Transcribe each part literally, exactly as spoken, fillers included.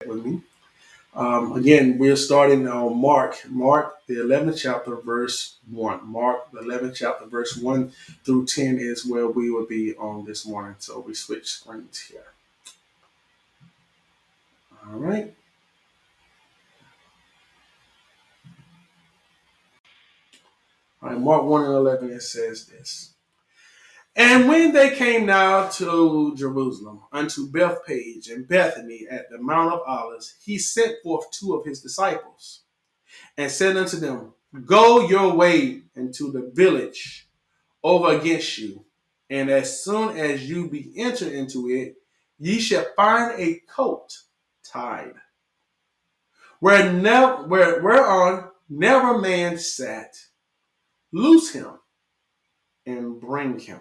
with me. Um, again, we're starting on Mark, Mark the eleventh chapter, verse one. Mark the eleventh chapter, verse one through ten is where we will be on this morning. So we switch screens here. All right. All right, Mark one and eleven, it says this. And when they came now to Jerusalem, unto Bethpage and Bethany at the Mount of Olives, he sent forth two of his disciples and said unto them, Go your way into the village over against you, and as soon as you be entered into it, ye shall find a coat tied, where never where whereon never man sat. Loose him and bring him.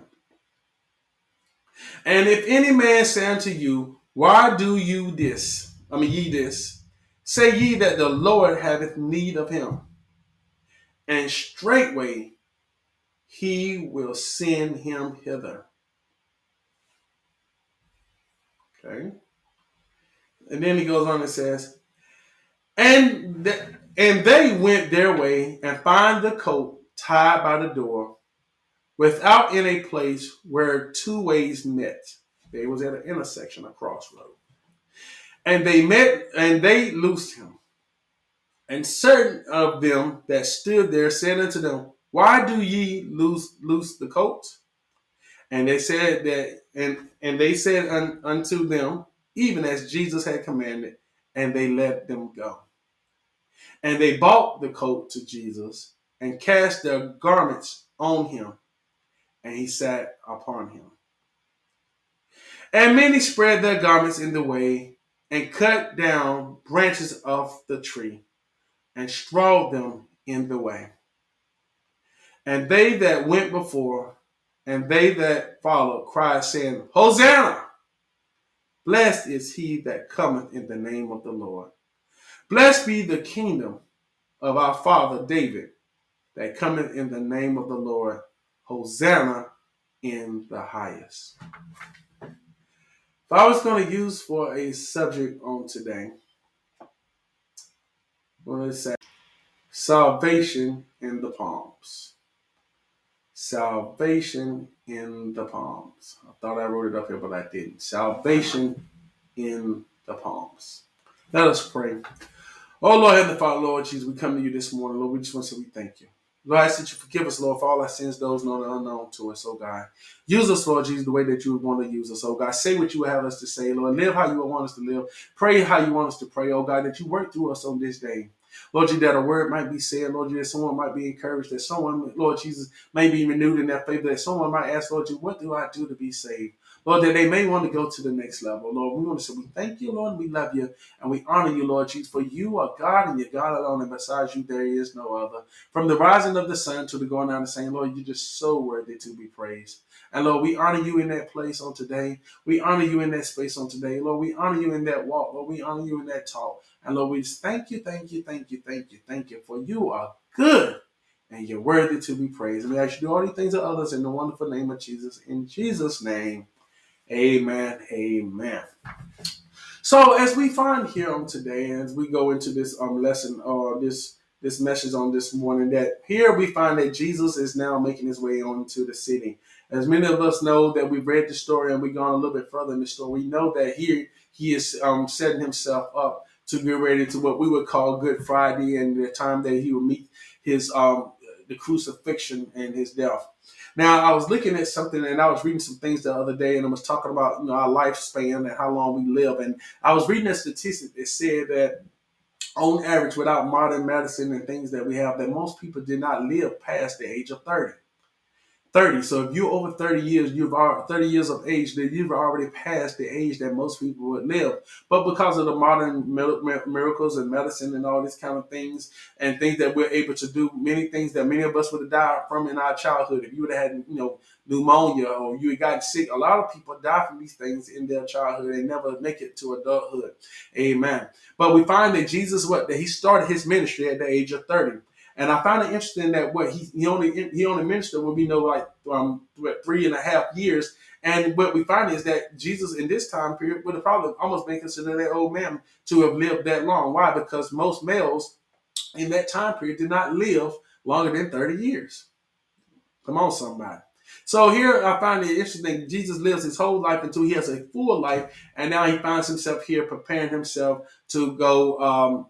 And if any man say unto you, Why do you this? I mean ye this, say ye that the Lord haveth need of him, and straightway he will send him hither. Okay. And then he goes on and says, And th- and they went their way and find the coat tied by the door, without in a place where two ways met. They was at an intersection, a crossroad. And they met and they loosed him. And certain of them that stood there said unto them, Why do ye loose loose the coat? And they said that and and they said un, unto them, even as Jesus had commanded, and they let them go. And they brought the coat to Jesus and cast their garments on him, and he sat upon him. And many spread their garments in the way and cut down branches of the tree and strawed them in the way. And they that went before and they that followed cried, saying, Hosanna! Blessed is he that cometh in the name of the Lord. Blessed be the kingdom of our father David that cometh in the name of the Lord. Hosanna in the highest. If I was going to use for a subject on today, I'm going to say salvation in the palms. Salvation in the palms. I thought I wrote it up here, but I didn't. Salvation in the palms. Let us pray. Oh, Lord, Heavenly Father, Lord Jesus, we come to you this morning. Lord, we just want to say we thank you. Lord, I ask that you forgive us, Lord, for all our sins, those known and unknown to us, oh God. Use us, Lord Jesus, the way that you would want to use us, oh God. Say what you would have us to say, Lord. Live how you would want us to live. Pray how you want us to pray, oh God, that you work through us on this day. Lord Jesus, that a word might be said, Lord Jesus, that someone might be encouraged, that someone, Lord Jesus, may be renewed in their faith, that someone might ask, Lord Jesus, what do I do to be saved? Lord, that they may want to go to the next level. Lord, we want to say we thank you, Lord, and we love you, and we honor you, Lord Jesus, for you are God and you're God alone, and besides you there is no other. From the rising of the sun to the going down the same, Lord, you're just so worthy to be praised. And Lord, we honor you in that place on today. We honor you in that space on today. Lord, we honor you in that walk. Lord, we honor you in that talk. And Lord, we just thank you, thank you, thank you, thank you, thank you, for you are good and you're worthy to be praised. And we ask you to do all these things to others in the wonderful name of Jesus. In Jesus' name, amen, amen. So as we find here on today, as we go into this um, lesson or uh, this this message on this morning, that here we find that Jesus is now making his way on to the city. As many of us know that we've read the story and we've gone a little bit further in the story, we know that here he is um, setting himself up to get ready to what we would call Good Friday and the time that he will meet his um, the crucifixion and his death. Now, I was looking at something and I was reading some things the other day and I was talking about, you know, our lifespan and how long we live. And I was reading a statistic that said that on average, without modern medicine and things that we have, that most people did not live past the age of thirty. thirty. So if you're over thirty years, you've already, thirty years of age, then you've already passed the age that most people would live. But because of the modern miracles and medicine and all these kind of things and things that we're able to do, many things that many of us would have died from in our childhood. If you would have had, you know, pneumonia or you had gotten sick, a lot of people die from these things in their childhood. They never make it to adulthood. Amen. But we find that Jesus, what, that he started his ministry at the age of thirty. And I found it interesting that what he, he only he only ministered what we know like um what, three and a half years. And what we find is that Jesus in this time period would have probably almost been considered that old man to have lived that long. Why? Because most males in that time period did not live longer than thirty years. Come on, somebody. So here I find it interesting. Jesus lives his whole life until he has a full life, and now he finds himself here preparing himself to go um,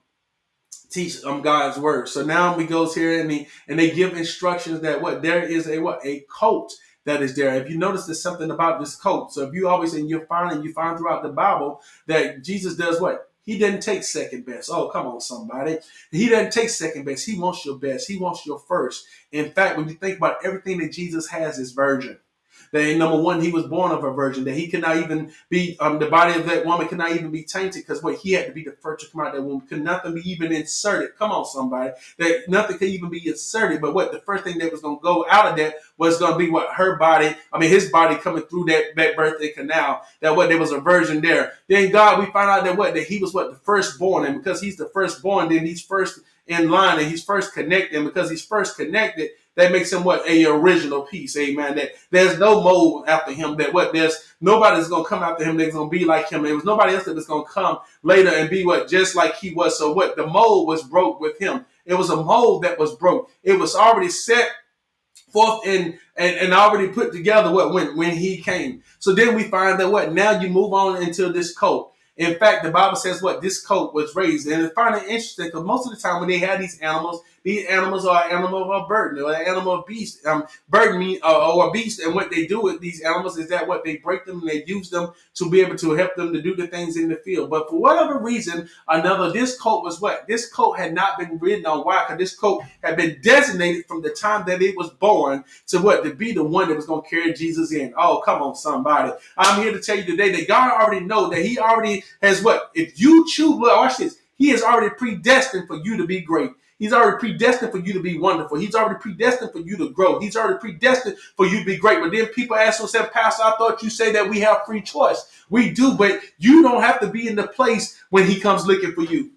teach um, God's word. So now we goes here and he and they give instructions that what there is a what a coat that is there. If you notice, there's something about this coat. So if you always and you find and you find throughout the Bible that Jesus does what? He doesn't take second best. Oh, come on, somebody. He doesn't take second best. He wants your best. He wants your first. In fact, when you think about everything that Jesus has is virgin. That number one, he was born of a virgin. That he could not even be, um, the body of that woman could not even be tainted because what he had to be the first to come out of that womb. Could nothing be even inserted. Come on, somebody. That nothing could even be inserted. But what the first thing that was going to go out of that was going to be what her body, I mean, his body coming through that, that birthday canal. That what there was a virgin there. Then God, we find out that what that he was what the firstborn, and because he's the firstborn, then he's first in line and he's first connected. And because he's first connected, that makes him what a original piece, amen. That there's no mold after him. That what there's nobody's gonna come after him that's gonna be like him. There was nobody else that was gonna come later and be what just like he was. So what the mold was broke with him. It was a mold that was broke. It was already set forth and and, and already put together what when when he came. So then we find that what now you move on into this coat. In fact, the Bible says what this coat was raised, and it's kind of interesting because most of the time when they had these animals, these animals are an animal of a burden or an animal of beast. Um, burden mean uh, or a beast, and what they do with these animals is that what they break them and they use them to be able to help them to do the things in the field. But for whatever reason, another this coat was what this coat had not been ridden on. Why? Because this coat had been designated from the time that it was born to what to be the one that was going to carry Jesus in. Oh, come on, somebody! I'm here to tell you today that God already know that He already has what if you choose. Look, watch this. He is already predestined for you to be great. He's already predestined for you to be wonderful. He's already predestined for you to grow. He's already predestined for you to be great. But then people ask themselves, Pastor, I thought you say that we have free choice. We do, but you don't have to be in the place when he comes looking for you.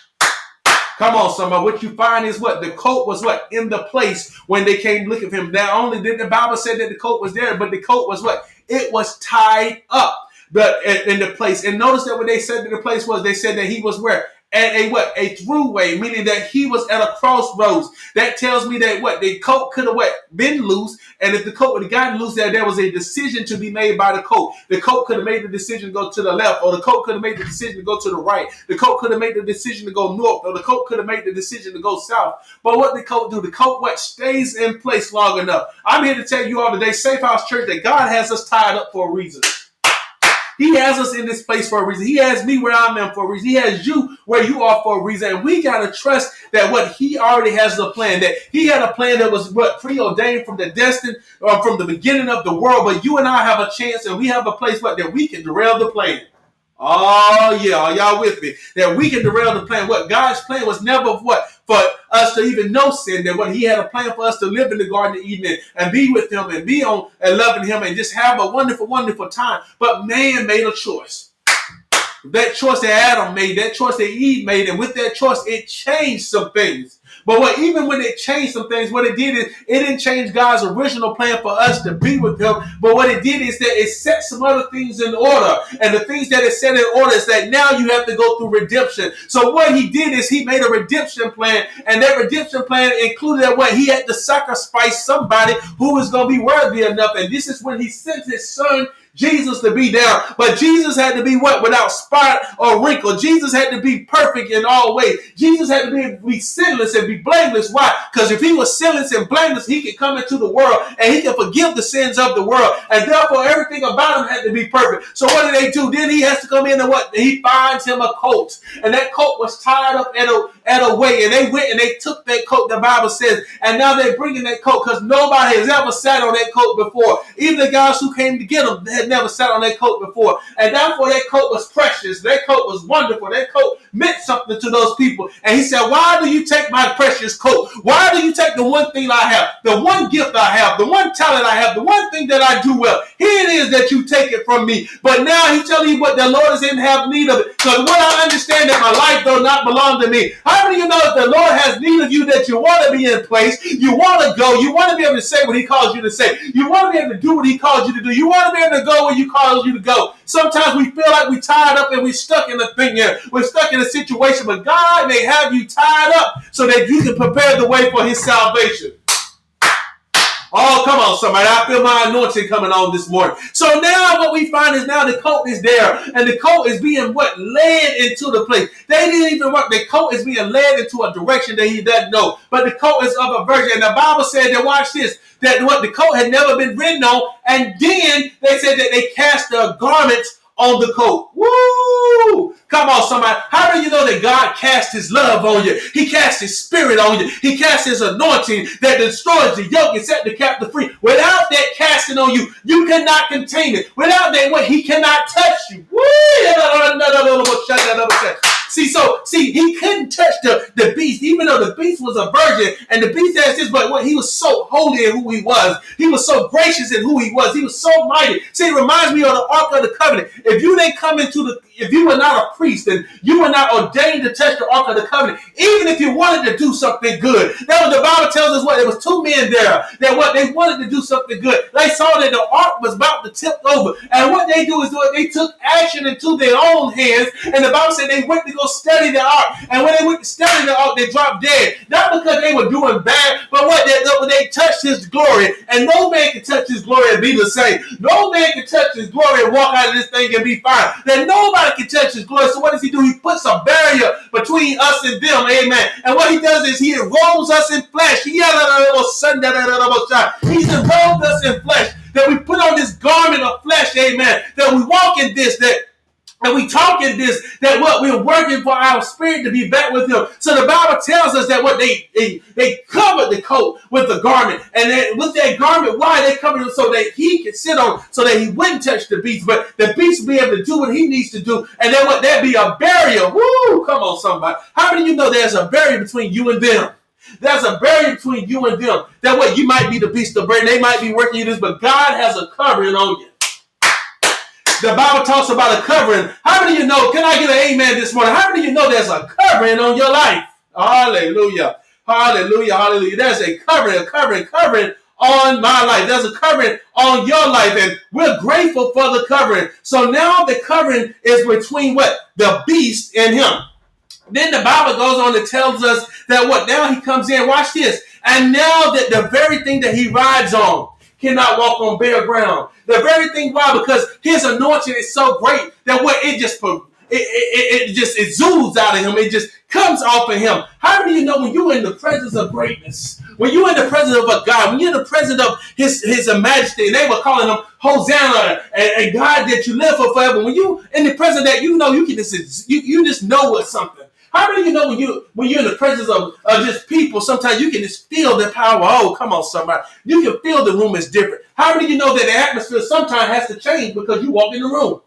Come on, somebody. What you find is what? The coat was what? In the place when they came looking for him. Not only did the Bible say that the coat was there, but the coat was what? It was tied up but in the place. And notice that what they said that the place was, they said that he was where? At a what? A throughway, meaning that he was at a crossroads. That tells me that what? The coat could have what? Been loose. And if the coat would have gotten loose there, there was a decision to be made by the coat. The coat could have made the decision to go to the left, or the coat could have made the decision to go to the right. The coat could have made the decision to go north, or the coat could have made the decision to go south. But what did the coat do? The coat what? Stays in place long enough. I'm here to tell you all today, Safe House Church, that God has us tied up for a reason. He has us in this place for a reason. He has me where I'm in for a reason. He has you where you are for a reason. And we got to trust that what he already has a plan, that he had a plan that was what preordained from the destined or from the beginning of the world. But you and I have a chance, and we have a place what, that we can derail the plan. Oh, yeah. Are y'all with me? That we can derail the plan. What God's plan was never what? For us to even know sin, that what he had a plan for us to live in the Garden of Eden and, and be with him and be on and loving him and just have a wonderful, wonderful time. But man made a choice. That choice that Adam made, that choice that Eve made, and with that choice, it changed some things. But what even when it changed some things, what it did is it didn't change God's original plan for us to be with him. But what it did is that it set some other things in order. And the things that it set in order is that now you have to go through redemption. So what he did is he made a redemption plan. And that redemption plan included that what he had to sacrifice somebody who was going to be worthy enough. And this is when he sent his son Jesus to be down. But Jesus had to be what? Without spot or wrinkle. Jesus had to be perfect in all ways. Jesus had to be, be sinless and be blameless. Why? Because if he was sinless and blameless, he could come into the world and he could forgive the sins of the world. And therefore, everything about him had to be perfect. So what did they do? Then he has to come in and what? He finds him a coat. And that coat was tied up at a, at a way. And they went and they took that coat, the Bible says. And now they're bringing that coat because nobody has ever sat on that coat before. Even the guys who came to get him had never sat on that coat before. And therefore that coat was precious. That coat was wonderful. That coat meant something to those people. And he said, why do you take my precious coat? Why do you take the one thing I have, the one gift I have, the one talent I have, the one thing that I do well? Here it is that you take it from me. But now he's telling you what the Lord is in have need of it. Because what I understand that my life does not belong to me. I How many of you know if the Lord has need of you that you want to be in place, you want to go, you want to be able to say what he calls you to say, you want to be able to do what he calls you to do, you want to be able to go where you calls you to go. Sometimes we feel like we're tied up and we're stuck in a thing here. We're stuck in a situation, but God may have you tied up so that you can prepare the way for his salvation. Oh, come on, somebody. I feel my anointing coming on this morning. So now what we find is now the coat is there, and the coat is being what? Led into the place. They didn't even work. The coat is being led into a direction that he doesn't know. But the coat is of a virgin. And the Bible said that, watch this, that what the coat had never been ridden on. And then they said that they cast their garments on the coat. Woo! Come on, somebody. How do you know that God cast his love on you? He cast his spirit on you. He cast his anointing that destroys the yoke and set the captive free. Without that casting on you, you cannot contain it. Without that, what? He cannot touch you. Woo! See, so, see, he couldn't touch the, the beast, even though the beast was a virgin, and the beast has this, but what, he was so holy in who he was. He was so gracious in who he was. He was so mighty. See, it reminds me of the Ark of the Covenant. If you didn't come into the, if you were not a priest and you were not ordained to touch the Ark of the Covenant, even if you wanted to do something good, that was the Bible tells us what, there was two men there that what they wanted to do something good. They saw that the Ark was about to tip over, and what they do is what they took action into their own hands, and the Bible said they went to go study the Ark, and when they went to study the Ark, they dropped dead, not because they were doing bad, but what they, they touched his glory, and no man can touch his glory and be the same. No man can touch his glory and walk out of this thing and be fine. That nobody can touch his glory. So what does he do? He puts a barrier between us and them. Amen. And what he does is he enrolls us in flesh. He's enrolled us in flesh. That we put on this garment of flesh. Amen. That we walk in this. That And we talk in this, that what we're working for our spirit to be back with him. So the Bible tells us that what they they, they covered the coat with the garment. And then with that garment, why they covered it? So that he could sit on, so that he wouldn't touch the beast. But the beast will be able to do what he needs to do. And then what, there'd be a barrier. Woo! Come on, somebody. How many of you know there's a barrier between you and them? There's a barrier between you and them. That way you might be the beast of burden. They might be working you this, but God has a covering on you. The Bible talks about a covering. How many of you know? Can I get an amen this morning? How many of you know there's a covering on your life? Hallelujah. Hallelujah. Hallelujah. There's a covering, a covering, covering on my life. There's a covering on your life. And we're grateful for the covering. So now the covering is between what? The beast and him. Then the Bible goes on and tells us that what? Now he comes in. Watch this. And now that the very thing that he rides on cannot walk on bare ground. The very thing, why? Because his anointing is so great that what it just it, it, it just it zooms out of him. It just comes off of him. How do you know when you're in the presence of greatness? When you're in the presence of a God, when you're in the presence of his, his majesty, and they were calling him Hosanna and, and God that you live for forever. When you in the presence of that, you know you can just you, you just know what's something. How many of you know when you when you're in the presence of uh, just people, sometimes you can just feel the power. Oh, come on, somebody. You can feel the room is different. How many of you know that the atmosphere sometimes has to change because you walk in the room?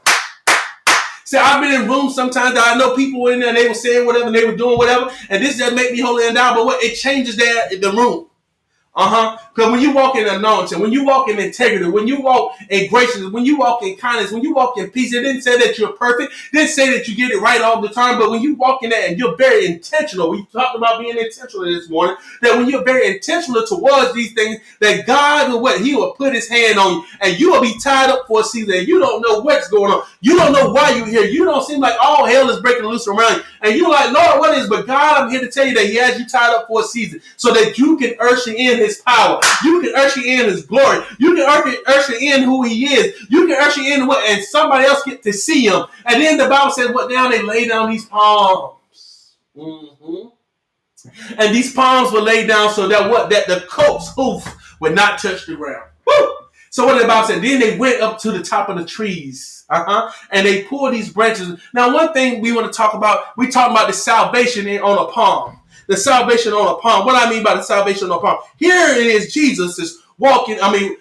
See, I've been in rooms sometimes that I know people were in there and they were saying whatever, and they were doing whatever, and this doesn't make me holy and down, but what it changes their the room. Uh-huh. Because when you walk in anointing, when you walk in integrity, when you walk in graciousness, when you walk in kindness, when you walk in peace, it didn't say that you're perfect. It didn't say that you get it right all the time. But when you walk in that and you're very intentional, we talked about being intentional this morning, that when you're very intentional towards these things, that God will what? He will put his hand on you and you will be tied up for a season and you don't know what's going on. You don't know why you're here. You don't seem like all hell is breaking loose around you. And you're like, Lord, what is? But God, I'm here to tell you that he has you tied up for a season so that you can usher in his power. You can usher in his glory. You can usher, usher in who he is. You can usher in what, and somebody else get to see him. And then the Bible says, what now? They lay down these palms. Mm-hmm. And these palms were laid down so that what? That the coat's hoof would not touch the ground. Woo! So what the Bible said, then they went up to the top of the trees. Uh-huh. And they pulled these branches. Now, one thing we want to talk about, we talk about the salvation on a palm. The salvation on a palm. What I mean by the salvation on a palm. Here it is, Jesus is walking. I mean,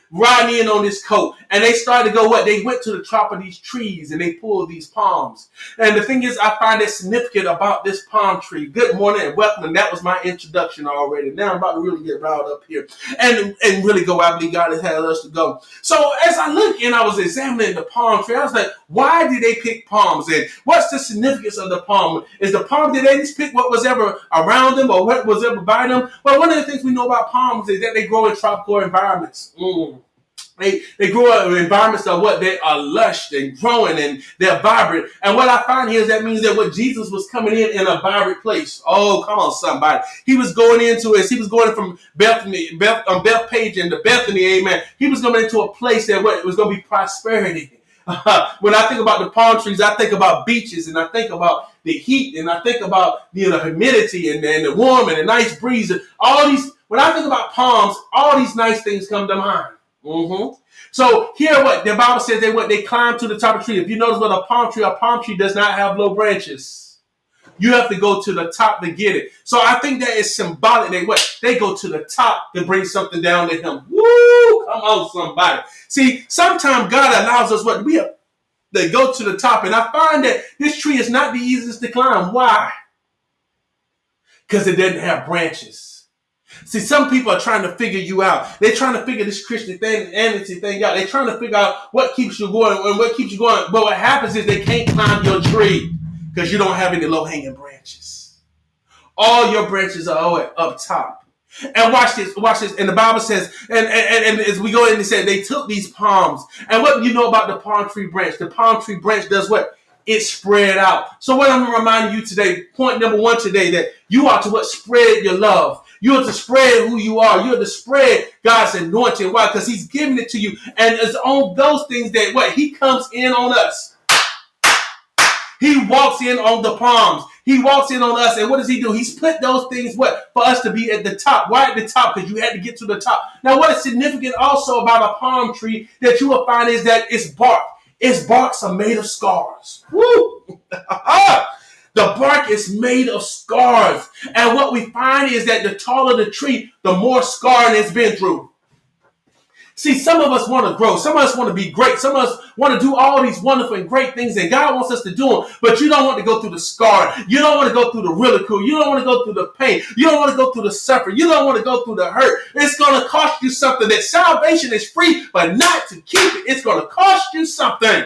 riding in on this coat. And they started to go what? They went to the top of these trees and they pulled these palms. And the thing is, I find it significant about this palm tree. Good morning and welcome. And that was my introduction already. Now I'm about to really get riled up here and, and really go out where God has had us to go. So as I look and I was examining the palm tree, I was like, why did they pick palms? And what's the significance of the palm? Is the palm, did they just pick what was ever around them or what was ever by them? Well, one of the things we know about palms is that they grow in tropical environments. Mm. They they grow in environments of what they are lush and growing and they're vibrant. And what I find here is that means that what Jesus was coming in in a vibrant place. Oh, come on, somebody. He was going into it. He was going from Bethany, Beth, um, Bethpage into Bethany, amen. He was going into a place that what it was going to be prosperity. Uh, when I think about the palm trees, I think about beaches and I think about the heat and I think about you know, the humidity and, and the warm and the nice breeze. And all these, when I think about palms, all these nice things come to mind. Mm-hmm. So here, what the Bible says, they what they climb to the top of the tree. If you notice, what a palm tree, a palm tree does not have low branches. You have to go to the top to get it. So I think that is symbolic. They what they go to the top to bring something down to Him. Woo! Come on, somebody. See, sometimes God allows us what we have. They go to the top, and I find that this tree is not the easiest to climb. Why? Because it doesn't have branches. See, some people are trying to figure you out. They're trying to figure this Christian thing, amnesty thing out. They're trying to figure out what keeps you going and what keeps you going. But what happens is they can't climb your tree because you don't have any low-hanging branches. All your branches are all up top. And watch this, watch this. And the Bible says, and, and, and as we go in and say, they took these palms. And what you know about the palm tree branch? The palm tree branch does what? It spread out. So what I'm going to remind you today, point number one today, that you are to what? Spread your love. You are to spread who you are. You are to spread God's anointing. Why? Because He's giving it to you. And it's on those things that what? He comes in on us. He walks in on the palms. He walks in on us. And what does He do? He's put those things what? For us to be at the top. Why at the top? Because you had to get to the top. Now what is significant also about a palm tree that you will find is that its bark. Its barks are made of scars. Woo! The bark is made of scars. And what we find is that the taller the tree, the more scarring it's been through. See, some of us want to grow. Some of us want to be great. Some of us want to do all these wonderful and great things that God wants us to do. But you don't want to go through the scar. You don't want to go through the ridicule. You don't want to go through the pain. You don't want to go through the suffering. You don't want to go through the hurt. It's going to cost you something. That salvation is free, but not to keep it. It's going to cost you something.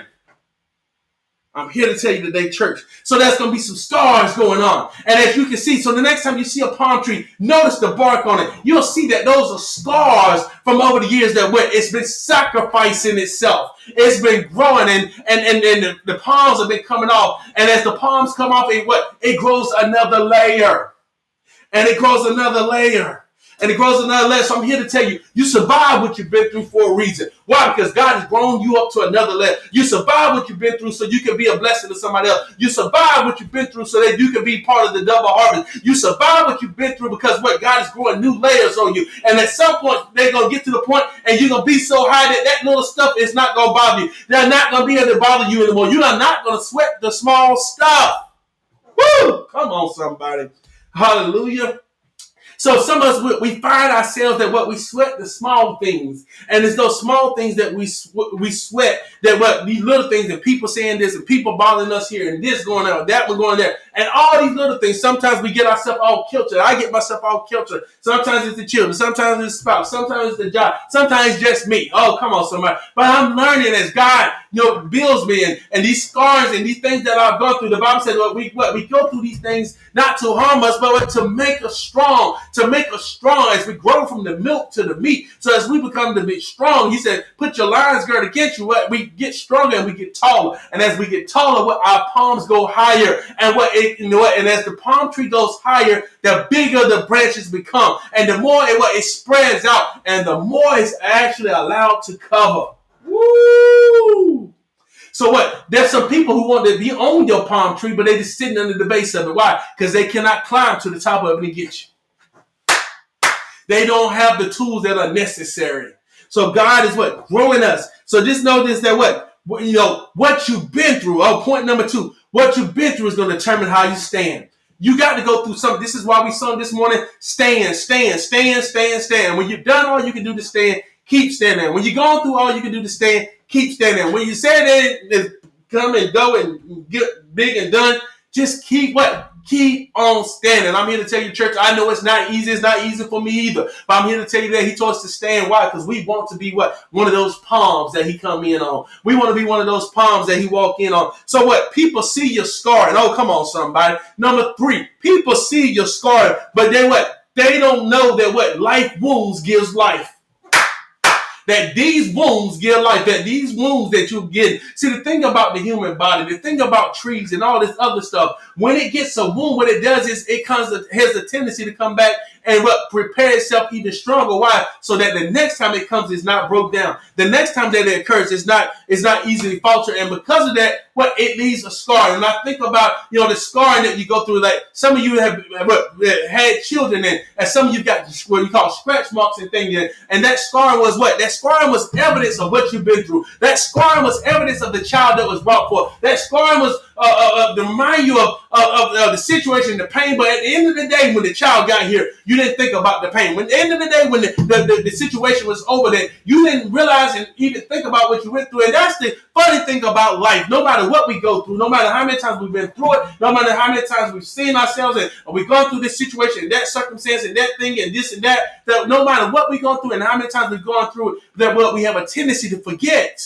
I'm here to tell you today, church. So there's going to be some scars going on. And as you can see, so the next time you see a palm tree, notice the bark on it. You'll see that those are scars from over the years that went. It's been sacrificing itself. It's been growing and, and, and, and the, the palms have been coming off. And as the palms come off, it, what? It grows another layer. And it grows another layer. And it grows another layer. So I'm here to tell you, you survive what you've been through for a reason. Why? Because God has grown you up to another layer. You survive what you've been through so you can be a blessing to somebody else. You survive what you've been through so that you can be part of the double harvest. You survive what you've been through because what? God is growing new layers on you. And at some point, they're going to get to the point and you're going to be so high that that little stuff is not going to bother you. They're not going to be able to bother you anymore. You are not going to sweat the small stuff. Woo! Come on, somebody. Hallelujah. So some of us, we find ourselves that what we sweat the small things. And it's those small things that we sw- we sweat, that what these little things, and people saying this, and people bothering us here, and this going on, that one going there. And all these little things, sometimes we get ourselves all kiltered. I get myself all kiltered. Sometimes it's the children. Sometimes it's the spouse. Sometimes it's the job. Sometimes it's just me. Oh, come on, somebody. But I'm learning as God, you know, builds me. And, and these scars and these things that I've gone through, the Bible said, well, we, what, we go through these things not to harm us, but to make us strong. To make us strong as we grow from the milk to the meat. So as we become to be strong, He said, put your lions gird against you. What we get stronger and we get taller. And as we get taller, what our palms go higher. And what it, you know what? And as the palm tree goes higher, the bigger the branches become. And the more it, what, it spreads out. And the more it's actually allowed to cover. Woo! So what? There's some people who want to be on your palm tree, but they're just sitting under the base of it. Why? Because they cannot climb to the top of it and get you. They don't have the tools that are necessary. So God is what? Growing us. So just know this, that what? You know, what you've been through. Oh, point number two. What you've been through is going to determine how you stand. You got to go through something. This is why we sung this morning, stand, stand, stand, stand, stand. When you've done all you can do to stand, keep standing. When you're going through all you can do to stand, keep standing. When you say that come and go and get big and done, just keep what? Keep on standing. I'm here to tell you, church, I know it's not easy. It's not easy for me either. But I'm here to tell you that he told us to stand. Why? Because we want to be what? One of those palms that he come in on. We want to be one of those palms that he walk in on. So what? People see your scar. And oh, come on, somebody. Number three, people see your scar, but they what? They don't know that what? Life wounds gives life. That these wounds give life, that these wounds that you get. See, the thing about the human body, the thing about trees and all this other stuff, when it gets a wound, what it does is it comes, has a tendency to come back and what, prepare itself even stronger. Why? So that the next time it comes, it's not broke down. The next time that it occurs, it's not, it's not easily falter. And because of that, what, it leaves a scar. And I think about, you know, the scarring that you go through. Like some of you have, have had children, and, and some of you got what you call scratch marks and things. And, and that scarring was what? That scarring was evidence of what you've been through. That scarring was evidence of the child that was brought forth. That scarring was uh, uh, uh, to remind you of, of, of the situation, the pain. But at the end of the day, when the child got here, you didn't think about the pain. When at the end of the day, when the, the, the, the situation was over, that you didn't realize and even think about what you went through. And that's the funny thing about life. No matter what we go through, no matter how many times we've been through it, no matter how many times we've seen ourselves and we've gone through this situation and that circumstance and that thing and this and that, that no matter what we've gone through and how many times we've gone through it, that what we have a tendency to forget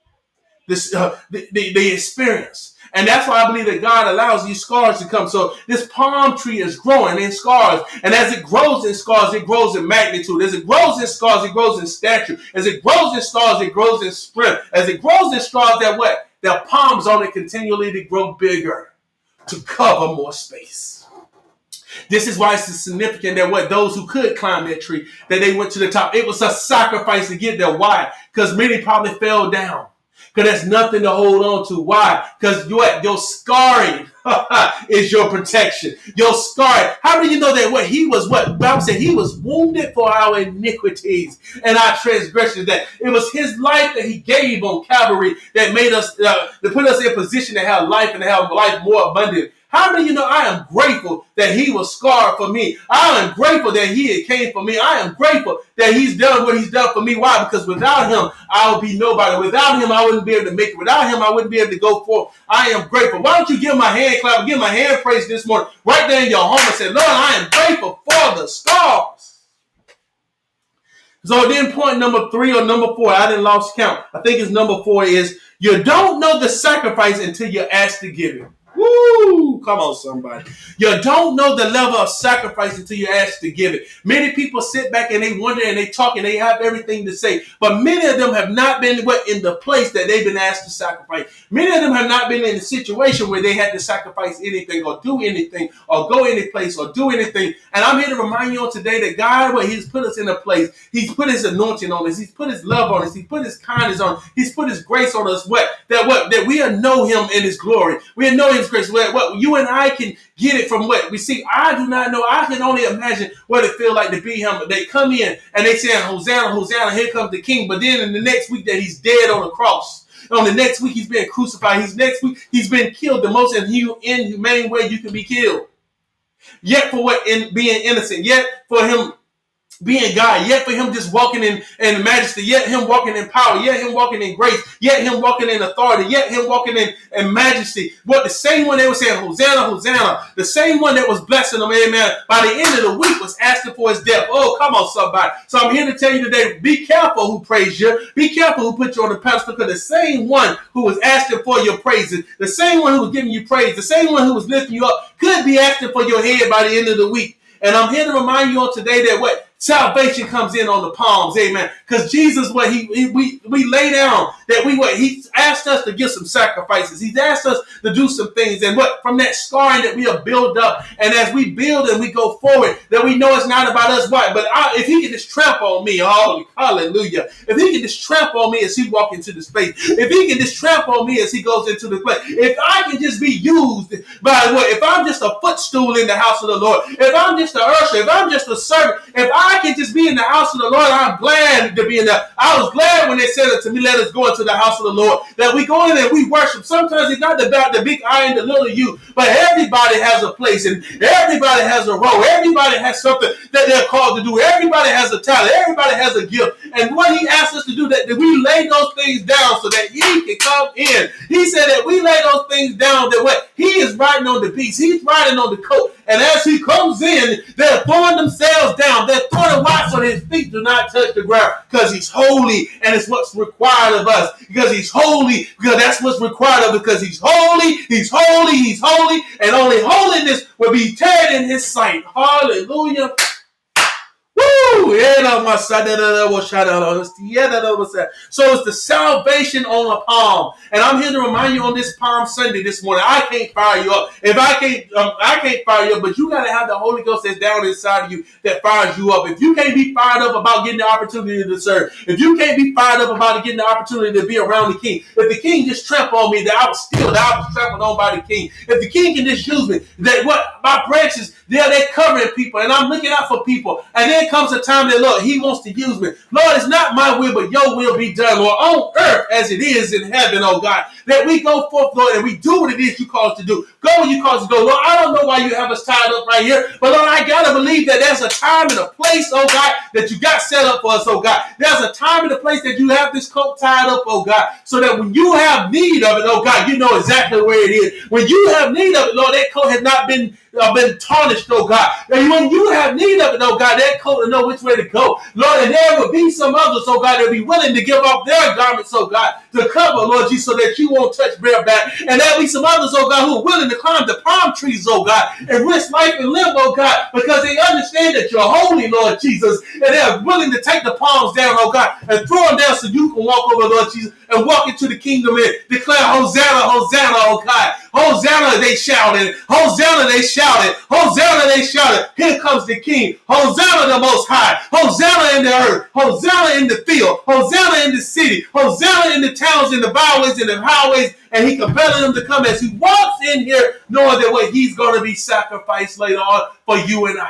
this uh, the, the, the experience. And that's why I believe that God allows these scars to come. So this palm tree is growing in scars. And as it grows in scars, it grows in magnitude. As it grows in scars, it grows in stature. As it grows in scars, it grows in strength. As it grows in scars, that what? Their palms on it continually to grow bigger to cover more space. This is why it's significant that what those who could climb that tree, that they went to the top. It was a sacrifice to get there. Why? Because many probably fell down. Because there's nothing to hold on to. Why? Because what? Your scarring is your protection. Your scarring. How do you know that what he was, what the Bible said, he was wounded for our iniquities and our transgressions. That it was his life that he gave on Calvary that made us, uh, to put us in position to have life and to have life more abundant. How many of you know I am grateful that he was scarred for me? I am grateful that he came for me. I am grateful that he's done what he's done for me. Why? Because without him, I would be nobody. Without him, I wouldn't be able to make it. Without him, I wouldn't be able to go forth. I am grateful. Why don't you give my hand clap, give my hand praise this morning, right there in your home and say, Lord, I am grateful for the scars. So then point number three or number four, I didn't lost count. I think it's number four is you don't know the sacrifice until you're asked to give it. Woo! Come on, somebody. You don't know the level of sacrifice until you're asked to give it. Many people sit back and they wonder and they talk and they have everything to say. But many of them have not been what in the place that they've been asked to sacrifice. Many of them have not been in a situation where they had to sacrifice anything or do anything or go any place or do anything. And I'm here to remind you on today that God, what he's put us in a place. He's put his anointing on us. He's put his love on us. He's put his kindness on us. He's put his grace on us. What? That what? That we know him in his glory. We know his grace. What, what you and I can get it from what we see. I do not know. I can only imagine what it feels like to be him. They come in and they say, Hosanna, Hosanna, here comes the king. But then in the next week that he's dead on the cross. On the next week he's been crucified. He's next week he's been killed the most inhumane way you can be killed. Yet for what? In being innocent. Yet for him being God, yet for him just walking in, in majesty, yet him walking in power, yet him walking in grace, yet him walking in authority, yet him walking in, in majesty. What the same one they were saying, Hosanna, Hosanna, the same one that was blessing them, amen, by the end of the week was asking for his death. Oh, come on, somebody. So I'm here to tell you today, be careful who praise you. Be careful who put you on the pedestal, because the same one who was asking for your praises, the same one who was giving you praise, the same one who was lifting you up, could be asking for your head by the end of the week. And I'm here to remind you on today that what? Salvation comes in on the palms, amen. Because Jesus, what he, he we we lay down that we what he asked us to give some sacrifices. He's asked us to do some things, and what from that scarring that we have built up, and as we build and we go forward, that we know it's not about us, what, but I, if he can just trample on me, oh hallelujah! If he can just trample on me as he walks into the space, if he can just trample on me as he goes into the place, if I can just be used by what, if I'm just a footstool in the house of the Lord, if I'm just a usher, if I'm just a servant, if I I can just be in the house of the Lord, I'm glad to be in there. I was glad when they said it to me, let us go into to the house of the Lord, that we go in there and we worship. Sometimes it's not about the big I and the little you, but everybody has a place and everybody has a role. Everybody has something that they're called to do. Everybody has a talent. Everybody has a gift. And what he asks us to do, that, that we lay those things down so that he can come in. He said that we lay those things down, that what he is riding on the beast. He's riding on the coat. And as he comes in, they're throwing themselves down. They're throwing watch so his feet do not touch the ground, because he's holy and it's what's required of us. Because he's holy, because that's what's required of us. Because he's holy, he's holy, he's holy, and only holiness will be teared in his sight. Hallelujah. Woo! So it's the salvation on a palm. And I'm here to remind you on this Palm Sunday this morning. I can't fire you up. If I can't, um, I can't fire you up, but you got to have the Holy Ghost that's down inside of you that fires you up. If you can't be fired up about getting the opportunity to serve, if you can't be fired up about getting the opportunity to be around the King, if the King just trampled on me, that I was still, that I was trampled on by the King. If the King can just use me, that what my branches, they're, they're covering people, and I'm looking out for people, and then comes a time that, Lord, he wants to use me. Lord, it's not my will, but your will be done, Lord, on earth as it is in heaven, oh God. That we go forth, Lord, and we do what it is you call us to do. Go when you call us to go. Lord, I don't know why you have us tied up right here, but Lord, I got to believe that there's a time and a place, oh God, that you got set up for us, oh God. There's a time and a place that you have this coat tied up, oh God, so that when you have need of it, oh God, you know exactly where it is. When you have need of it, Lord, that coat has not been uh, been tarnished, oh God. And when you have need of it, oh God, that coat will know which way to go. Lord, and there will be some others, oh God, that will be willing to give up their garments, oh God, to cover, Lord Jesus, so that you won't touch bareback. And there will be some others, oh God, who are willing to climb the palm trees, oh God, and risk life and live, oh God, because they understand that you're holy, Lord Jesus, and they're willing to take the palms down, oh God, and throw them down so you can walk over, Lord Jesus, and walk into the kingdom and declare, Hosanna, Hosanna, oh God. Hosanna, they shouted. Hosanna, they shouted. Hosanna, they shouted. Here comes the King. Hosanna, the Most High. Hosanna in the earth. Hosanna in the field. Hosanna in the city. Hosanna in the towns, in the byways, in the highways. And he compelling them to come as he walks in here, knowing that what he's going to be sacrificed later on for you and I.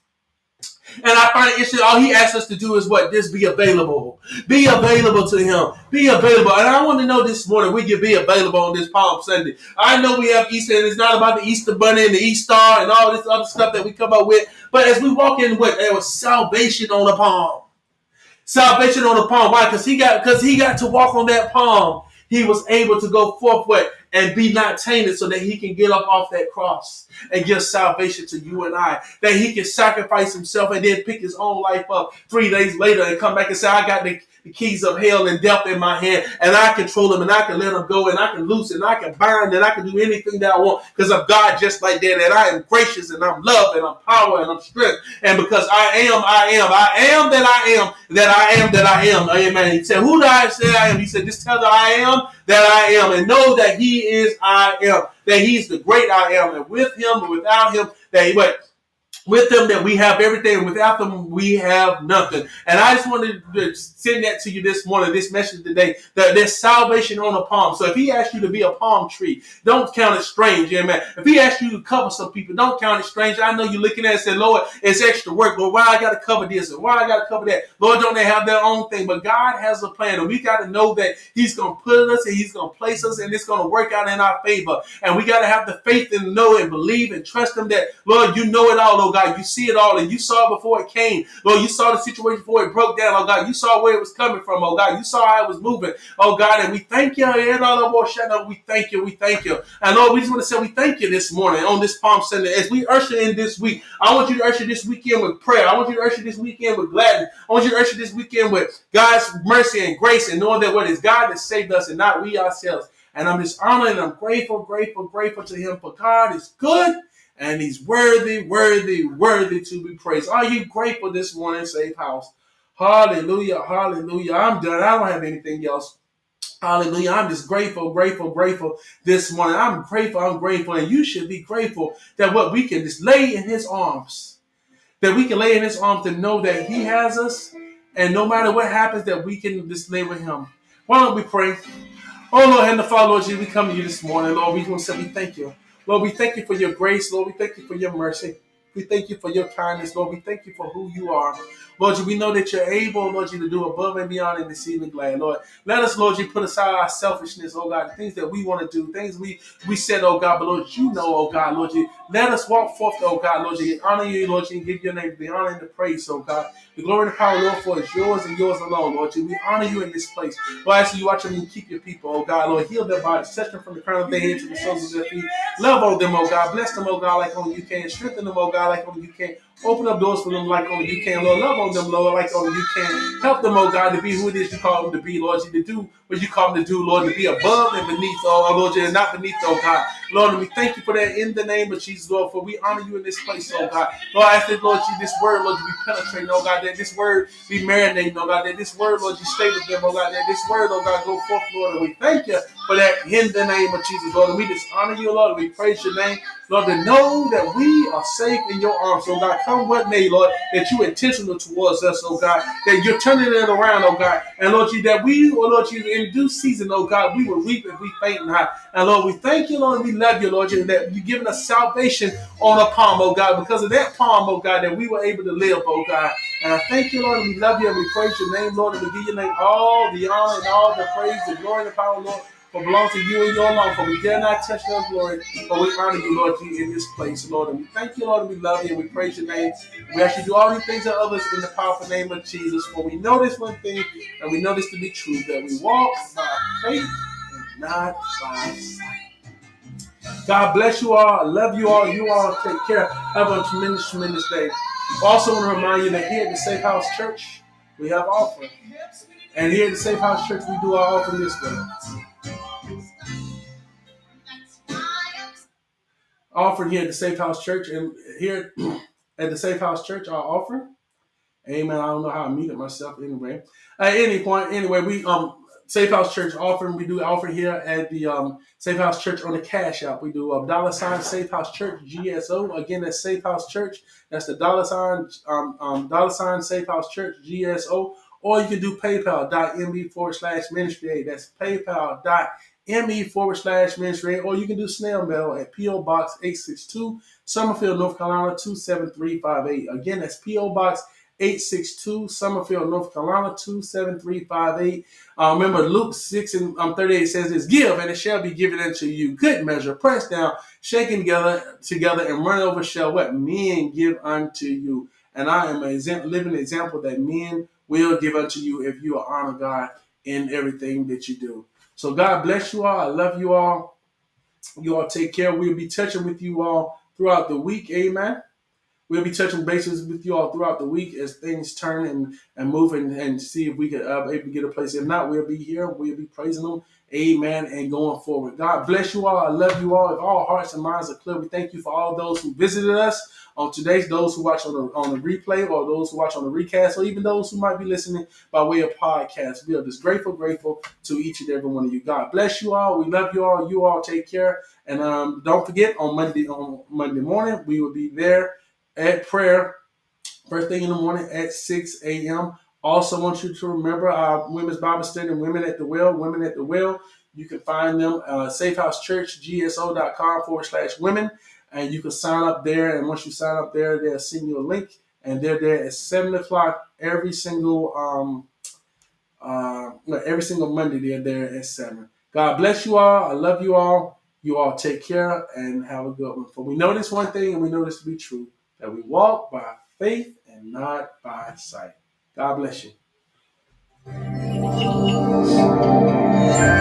And I find it interesting. All he asks us to do is what? Just be available. Be available to him. Be available. And I want to know this morning, we can be available on this Palm Sunday. I know we have Easter, and it's not about the Easter bunny and the Easter and all this other stuff that we come up with. But as we walk in, what? There was salvation on the palm. Salvation on the palm. Why? Because he got because he got to walk on that palm. He was able to go forth with and be not tainted, so that he can get up off that cross and give salvation to you and I. That he can sacrifice himself and then pick his own life up three days later and come back and say, I got the, the keys of hell and death in my hand, and I control them, and I can let them go, and I can loose, and I can bind, and I can do anything that I want because of God, just like that. And I am gracious, and I'm love, and I'm power, and I'm strength. And because I am, I am, I am that I am, that I am, that I am. Amen. He said, who do I say I am? He said, just tell that I am that I am, and know that he is I am, that he's the great I am, and with him and without him, that he went. With them that we have everything, and without them we have nothing. And I just wanted to send that to you this morning, this message today, that there's salvation on a palm. So if he asks you to be a palm tree, don't count it strange, amen. If he asks you to cover some people, don't count it strange. I know you're looking at it and say, Lord, it's extra work. Lord, why I got to cover this? And why I got to cover that? Lord, don't they have their own thing? But God has a plan, and we got to know that he's going to put us and he's going to place us, and it's going to work out in our favor. And we got to have the faith and know and believe and trust him that, Lord, you know it all, oh God. You see it all, and you saw it before it came. Lord, you saw the situation before it broke down, oh God. You saw where it was coming from, oh God. You saw how it was moving, oh God. And we thank you. We thank you. We thank you. And Lord, we just want to say we thank you this morning on this Palm Sunday. As we usher in this week, I want you to usher this weekend with prayer. I want you to usher this weekend with gladness. I want you to usher this weekend with God's mercy and grace, and knowing that what is God that saved us and not we ourselves. And I'm just honored and I'm grateful, grateful, grateful to him, for God is good. And he's worthy, worthy, worthy to be praised. Are you grateful this morning, Safe House? Hallelujah, hallelujah. I'm done. I don't have anything else. Hallelujah. I'm just grateful, grateful, grateful this morning. I'm grateful, I'm grateful. And you should be grateful that what we can just lay in his arms. That we can lay in his arms to know that he has us. And no matter what happens, that we can just lay with him. Why don't we pray? Oh, Lord, Heavenly Father, Lord Jesus, we come to you this morning. Lord, we want to say we thank you. Lord, we thank you for your grace. Lord, we thank you for your mercy. We thank you for your kindness, Lord. We thank you for who you are. Lord, we know that you're able, Lord, you to do above and beyond in this evening, glad, Lord. Let us, Lord, you put aside our selfishness, oh God, the things that we want to do, things we, we said, oh God, but Lord, you know, oh God, Lord, you let us walk forth, oh God, Lord, you honor you, Lord, you give your name the honor and the praise, oh God. The glory and the power, Lord, for is yours and yours alone, Lord. We honor you in this place. Lord, I ask you watch them and keep your people, oh God, Lord. Heal their bodies, touch them from the crown of their head to the soles of their feet. Love on them, oh God. Bless them, oh God, like only you can. Strengthen them, oh God, like only you can. Open up doors for them like only you can, Lord. Love on them, Lord, like only you can. Help them, oh God, to be who it is you call them to be, Lord. You to do what you call them to do, Lord, to be above and beneath, oh Lord, and not beneath, oh God. Lord, and we thank you for that in the name of Jesus, Lord, for we honor you in this place, oh God. Lord, I ask that, Lord, you this word, Lord, you be penetrating, oh God, that this word be marinating, oh God, that this word, Lord, you stay with them, oh God, that this word, oh God, go forth, Lord, and we thank you for that in the name of Jesus, Lord, and we just honor you, Lord, and we praise your name, Lord, to know that we are safe in your arms, oh God, come what may, Lord, that you intentional towards us, oh God, that you're turning it around, oh God, and Lord, you that we, oh Lord, you in due season, oh God, we will reap if we faint not, and Lord, we thank you, Lord, and we love you, Lord, you that you've given us salvation on a palm, oh God, because of that palm, oh God, that we were able to live, oh God, and I thank you, Lord, and we love you, and we praise your name, Lord, and we give your name all the honor and all the praise, the glory, and the power, Lord, for belongs to you and you alone, for we dare not touch your glory, but we honor you, Lord, you in this place, Lord, and we thank you, Lord, and we love you, and we praise your name. We actually do all these things and others in the powerful name of Jesus, for we know this one thing, and we know this to be true, that we walk by faith and not by sight. God bless you all. I love you all. You all take care. Have a tremendous, tremendous day. Also want to remind you that here at the Safe House Church, we have offering. And here at the Safe House Church, we do our offering this way. Offering here at the Safe House Church, and here at the Safe House Church, our offering. Amen. I don't know how I muted myself anyway. At any point, anyway, we um Safe House Church offering. We do offer here at the um Safe House Church on the Cash App. We do a um, dollar sign Safe House Church G S O. Again, that's Safe House Church. That's the dollar sign um, um dollar sign Safe House Church G S O. Or you can do PayPal.me forward slash ministry. That's PayPal.me forward slash ministry. Or you can do snail mail at P O Box eight six two, Summerfield, North Carolina two seven three five eight. Again, that's P O Box eight six two, Summerfield, North Carolina two seven three five eight. Uh, remember, Luke six and um, thirty-eight says this, give, and it shall be given unto you. Good measure, pressed down, shaken together, together and run over shall what? Men give unto you. And I am a living example that men will give unto you if you honor God in everything that you do. So God bless you all. I love you all. You all take care. We'll be touching with you all throughout the week. Amen. We'll be touching bases with you all throughout the week as things turn and, and move and, and see if we can uh, able to get a place. If not, we'll be here. We'll be praising them. Amen. And going forward. God bless you all. I love you all. If all hearts and minds are clear, we thank you for all those who visited us on today's, those who watch on the, on the replay or those who watch on the recast or even those who might be listening by way of podcast. We are just grateful, grateful to each and every one of you. God bless you all. We love you all. You all take care. And um, don't forget on Monday, on Monday morning, we will be there at prayer, first thing in the morning at six a.m. Also want you to remember our women's Bible study, Women at the Well, Women at the Well. You can find them uh, safehousechurchgso.com forward slash women. And you can sign up there. And once you sign up there, they'll send you a link. And they're there at seven o'clock every single um uh every single Monday. They're there at seven. God bless you all. I love you all. You all take care and have a good one. For we know this one thing, and we know this to be true, that we walk by faith and not by sight. God bless you.